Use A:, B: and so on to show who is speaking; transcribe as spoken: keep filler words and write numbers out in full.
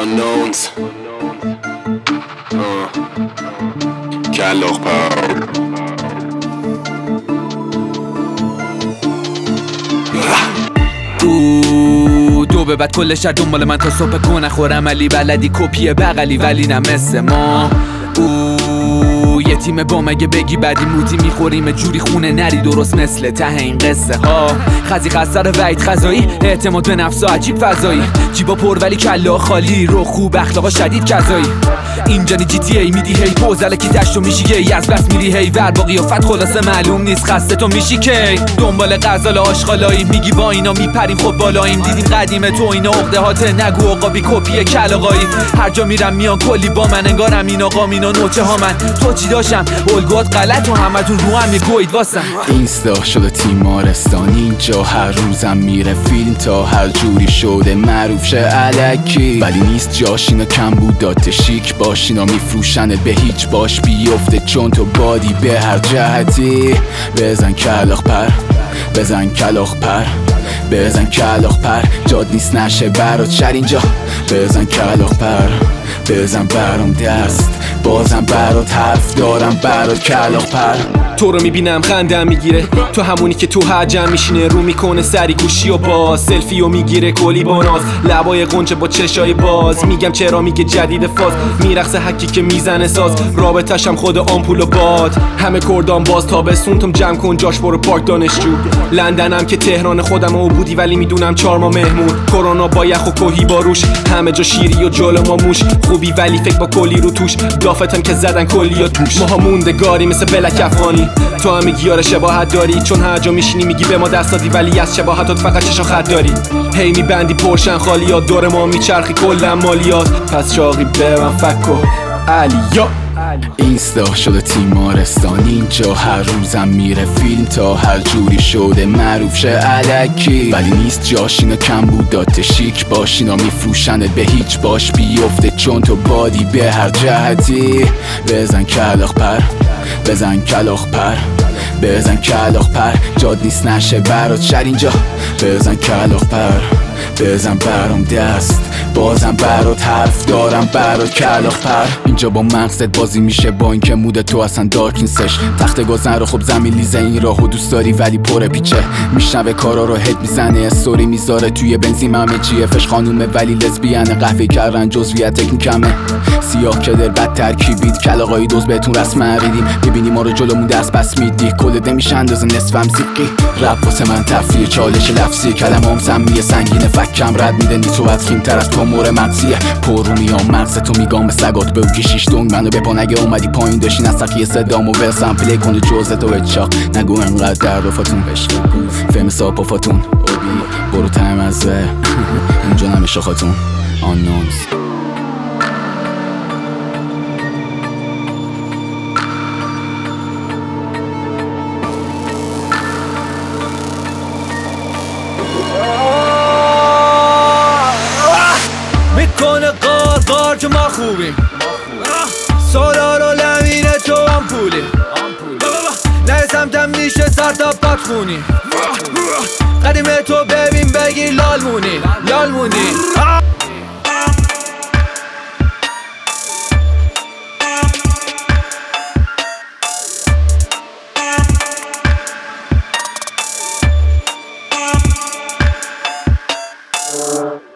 A: unknowns uh. کلاغ پر
B: دو به بعد کل شهر دنبال من تا صبح کنه خورم علی بلدی کپی بغلی ولی نه مثل ما او یه تیم با مگه بگی بعدی موتی میخوریم جوری خونه نری درست مثل ته این قصه ها خزی خسر وعید خزایی اعتماد به نفس و عجیب فضایی جیبا پر ولی کلا خالی رو خوب اخلاقا شدید کذایی اینجا نی جی تی ای میدی هی پوزل کی دشتو میشی گی از بس میری هی ور با قیافت خلاصه معلوم نیست خسته تو میشی کی دنبال غزال آشغالایی میگی با اینا میپریم خب بالاییم دیدیم قدیم تو اینا عقده هات نگو عقابی کپی کلاغایی هر جا میرم میان کلی با من انگارم این آقا مینا نوچه ها من تو چی داشتم الگوات غلط و همتون رو هم میگوید واسم
C: اینستا شده تیمارستان اینجا هر روزم میره فیلم تا هر جوری شده معروف شه الکی ولی نیست جاش اینا کم بودات شیک باش اینا میفروشنت به هیچ باش بیفته چون تو بادی به هر جهتی بزن کلاغ پر بزن کلاغ پر بزن کلاغ پر جاد نیست نشه برات شر اینجا بزن کلاغ پر بزن برام دست بازم برات حرف دارم برات کلاغ پر
D: تو رو میبینم خندم میگیره تو همونی که تو حجم میشینه رو میکنه سری گوشی و باز سلفی و میگیره کلی با ناز لبای قنچه با چشای باز میگم چرا میگه جدید فاز میرقصه حکی که میزنه ساز رابطشم خود آمپول و باد همه کردان باز تابستون تم جمع کن جاش برو پارک دانشجو لندنم که تهران خودم و بودی ولی میدونم چهار ماه مهمون کرونا با یخ و کوهی باروش همه جا شیری و جلو ما موش خوبی ولی فکر با کلی رو توش دافتم که زدن کلی و توش ماها موندگاری مثل بلک افغانی تو هم میگی آره شباهت داری چون هر جا میشینی میگی به ما دست دادی ولی از شباهتات فقط چشا خط داری هی میبندی پرشن خالیات دور ما میچرخی کلا مالیات پس چاقی ببن فکو علیا
C: اینستا شده تیمارستان اینجا هر روزم میره فیلم تا هر جوری شده معروف شه الکی ولی نیست جاش اینا کم بودات شیک باش اینا میفروشنت به هیچ باش بیفته چون تو بادی به هر جهتی بزن کلاغ پر بزن کلاغ پر بزن کلاغ پر جاد نیست نشه برات شر اینجا بزن کلاغ پر بزن برام دست بازم برات حرف دارم برات کلاغ پر اینجا با مغزت بازی میشه با اینکه مود تو اصلا دارک نیستش تخت گازن رو خب زمین لیزه این راهو دوست داری ولی پر پیچه میشنوه کارا رو هد میزنه استوری میذاره توی بنزین همه چیه فش خانومه ولی لزبیانه قهوه کردن جزویت تکنیکمه سیاه کدر بد ترکیبید کلاغای دوز بهتون رسم ریدیم میبینی ما رو جلومون دست بس میدی کل ده میشه اندازه نصفم سیکی رپ واسه من تفریه چالش لفظی کلمام سمیه سنگینه فکم رد میده نی تو از خیمتر از تو مور مغزیه پرونی ها مغز تو میگام به سگات بوگی شیش دونگ منو بپا نگه اومدی پایین داشتی نسخی صدامو برسم پلی کنه جوزه تو بچاق نگو انقدر در رفاتون بشکن فهم ساپ و فاتون برو تایم از اینجا نمیشه خاتون آنونز
B: میکنه قار قار که ما خوبیم سالار و لمینه تو هم پولیم نه سمتم میشه سر تا پاک خونی قدیمه تو ببین بگی لالمونی لالمونی
A: uh.